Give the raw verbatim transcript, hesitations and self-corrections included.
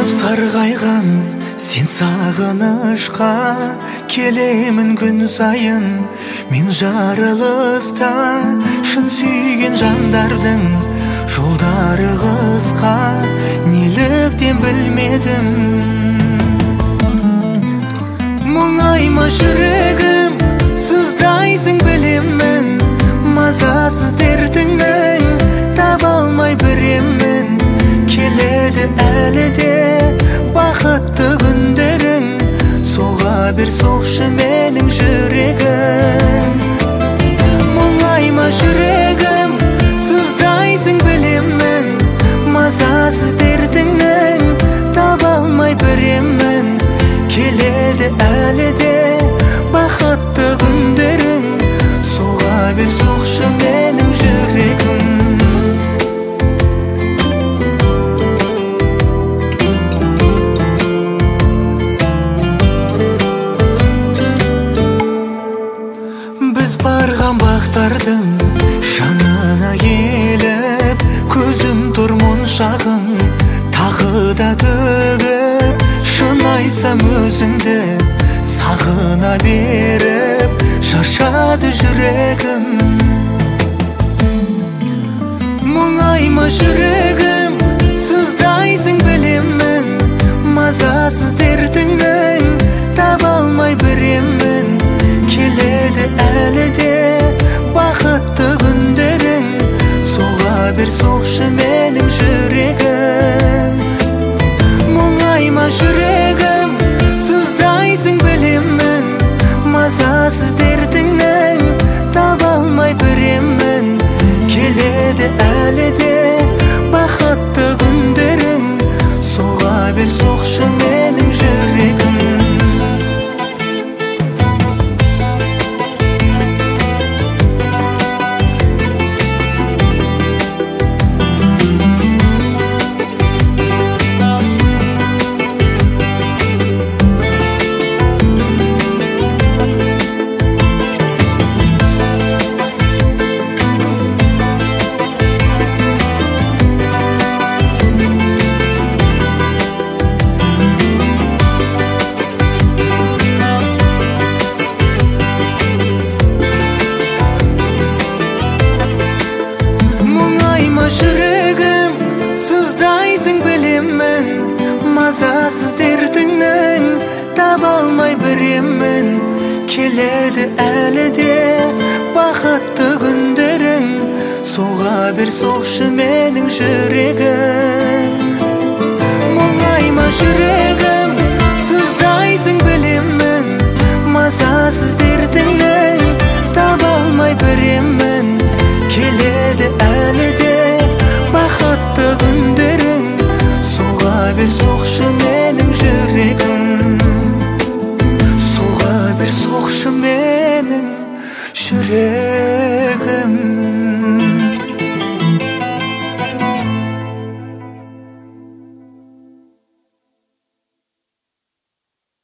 Сарғайған сен сағынышқа келемін күн сайын. Мен жарылыста шын сүйген жандардың жолдары қысқа, неліктен білмедім. Мұңайма жүрегім, сыздайсың білемін. Мазасыз дертіңнің таба алмай біремін. Келеді әлі де бақытты күндерің, соға бер соқшы менің жүрегім. Мұңайма жүрегім, сыздайсың білемін. Мазасыз дертіңнің таба алмай біремін. Келеді әлі де бақытты күндерің, соға бер соқшы менің жүрегім. Біз барған бақтардың жанына келіп, көзім тұр мұншағын тағы да төгіп. Шын айтсам өзіңді сағына беріп, шаршады жүрегім. Мұңайма жүрегім, сыздайсың білемін. Мазасыз дертіңнің таба алмай біремін. Келеді әлі де бақытты күндерің, соға бер соқшы менің жүрегім. Мұңайма жүрегім, сыздайсың білемін. Мазасыз дертіңнің таба алмай біремін. Келеді әлі де бақытты күндерің, соға бер соқшы менің жүрегім. Жүрегім, сыздайсың білемін. Мазасыз дертіңнің таба алмай біремін. Келеді әлі де бақытты күндерің, соға бер соқшы менің жүрегім. Мұңайма жүрегім, сыздайсың білемін. Мазасыз дертіңнің таба алмай біремін. Келеді әлі де бақытты күндерің, соға бер соқшы менің жүрегім. Соға бер соқшы менің жүрегім.